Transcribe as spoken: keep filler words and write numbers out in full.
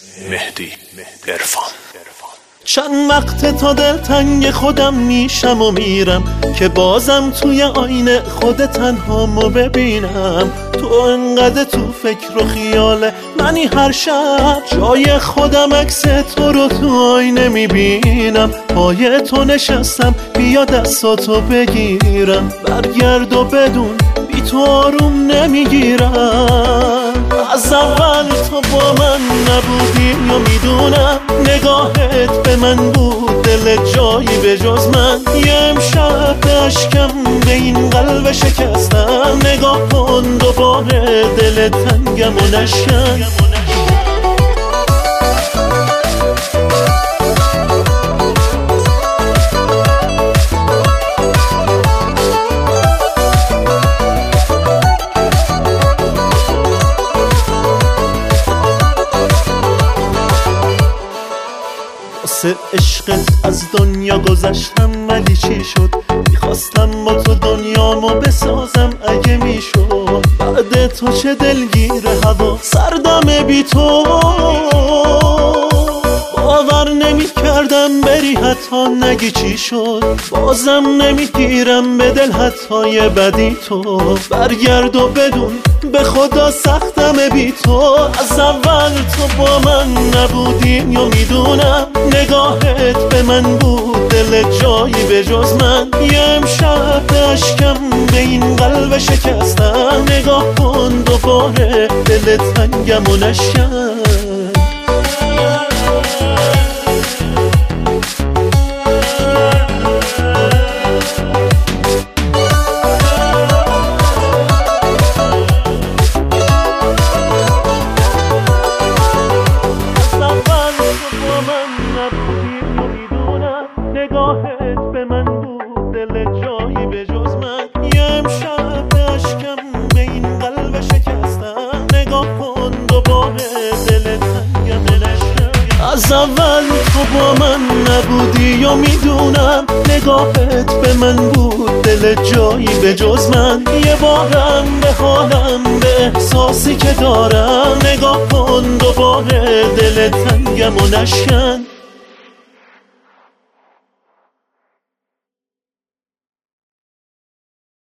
مهدی عرفان. چند وقت تا دلتنگ خودم میشم و میرم که بازم توی آینه خود تنهامو ببینم. تو انقدر تو فکر و خیال منی، هر شب جای خودم عکس تو رو تو آینه میبینم. پای تو نشستم بیا دستاتو بگیرم، برگرد و بدون بی تو آروم نمیگیرم. از اول تو با من نبودی یا میدونم، نگاهت به من بود دل جایی به جز من. یه امشب اشکم به این قلب شکستم، نگاه کن دوباره دل تنگم و نشکن. واسه عشقت از دنیا گذشتم ولی چی شد؟ میخواستم با تو دنیامو بسازم اگه میشد. بعد تو چه دلگیر هوا سردم بی تو، باور نمی کردم بری حتی نگی چی شد. بازم نمیگیرم به دل حتی یه بدی تو، برگرد و بدون به خدا سختم بی تو. از اول تو با من نبودی یا میدونم، نگاهت به من بود دل جایی به جز من. یه امشب اشکم به این قلب شکستم، نگاه کن دوباره دل تنگم و نشکن. نگاهت به من بود دل جایی به جز من. یه امشب اشکم به این قلب شکستم، نگاه کن دوباره دل تنگم نشکن. از اول تو با من نبودی یا میدونم، نگاهت به من بود دل جایی به جز من. یه بارم به حالم به احساسی که دارم، نگاه کن دوباره دل تنگم و نشکن.